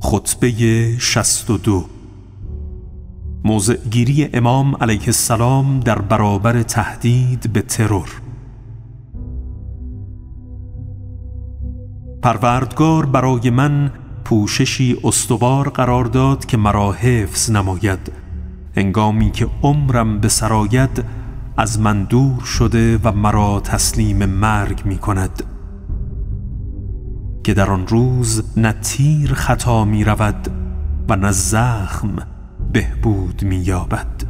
خطبه 62 موضع‌گیری امام علیه السلام در برابر تهدید به ترور. پروردگار برای من پوششی استوار قرار داد که مرا حفظ نماید، هنگامی که عمرم به سر آید از من دور شده و مرا تسلیم مرگ می کند، که در آن روز نه تیر خطا می رود و نه زخم بهبود می یابد.